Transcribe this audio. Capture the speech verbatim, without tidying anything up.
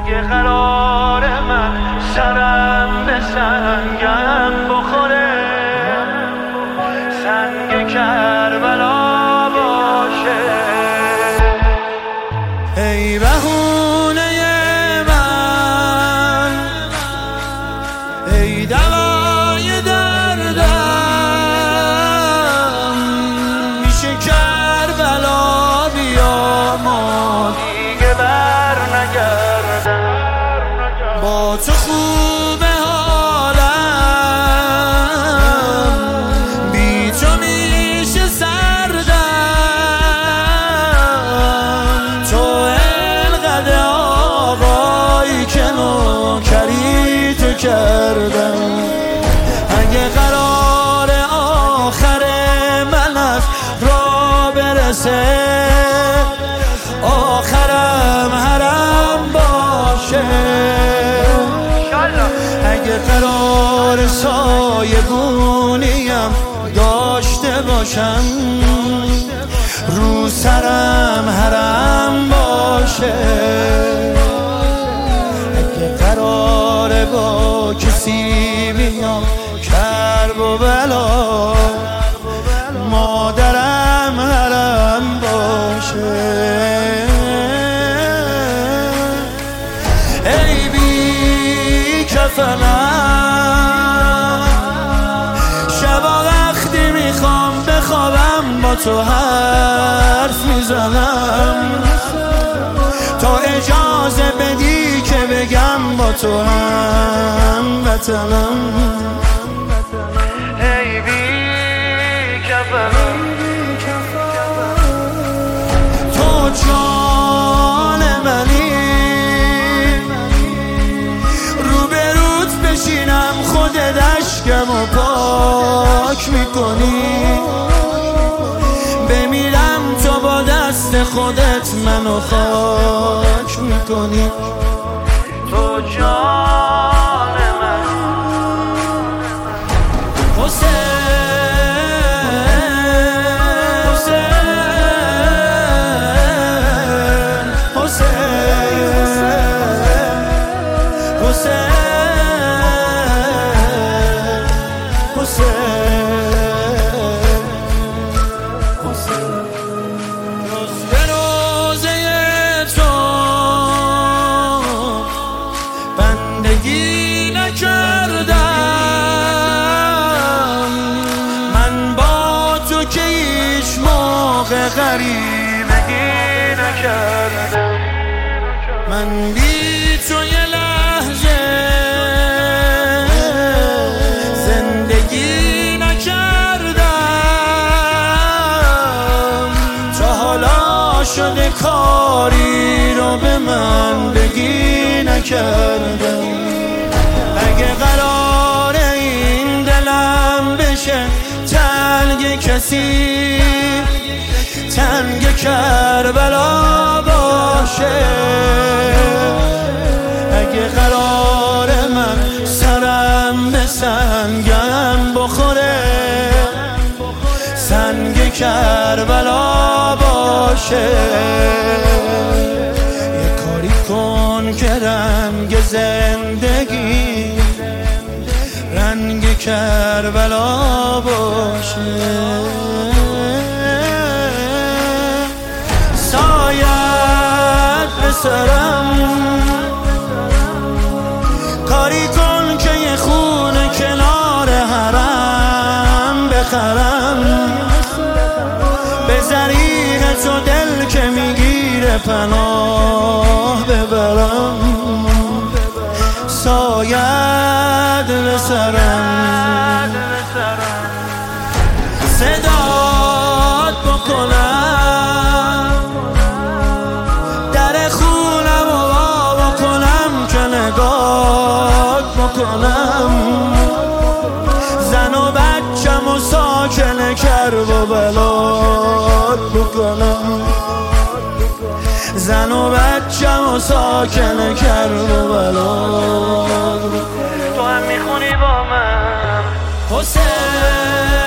اگه قرار من سرم به سنگم بخوره، سنگ کربلا باشه. ای بهونه من، ای دوای دردم، میشه کربلا بیا ما دیگه بر نگردم. با تو خوبه حالم، بی تو میشه سردم. تو انقدر آقایی که نوکری تو کردم. اگه قرار آخر من از را برسه، آخرم حرم باشه. اگه قرار سایگونیم داشته باشم، رو سرم حرم باشه. اگه قرار با کسی بیام کرب و بلا، مادرم حرم باشه. ای بی کفنم، شبا وقتی میخوام بخوابم با تو حرف میزنم، تا اجازه بدی که بگم با تو هم وطنم. ای بی کفنم، تو جان منی، روبروت بشینم خودت اشکم و پاک میکنی، بمیرم تو با دست خودت منو خاک میکنی. تو جان من. بندگی نکردم من با تو که هیچ موقع غریبگی نکردم. من بی تو یه لحظه زندگی نکردم، تا حالا شده کاری رو به من بگی نکردم. اگه قرار این دلم بشه تنگ کسی، تنگ کربلا باشه. اگه قرار من سرم به سنگم بخوره، سنگ کربلا باشه. یه کاری کن که رنگ زندگی رنگ کربلا باشه. سایت به سرم، کاری کن که یه خونه کنار حرم بخرم، به زریح تو دل که میگیره پناه ببرم. سایت به سرم، صدات بکنم، در خونم و وا بکنم که نگات بکنم، زن و بچم و ساکن کرب و بلات بکنم، زن و بچم و ساکن کرب و بلات. تو هم میخونی با من حسین.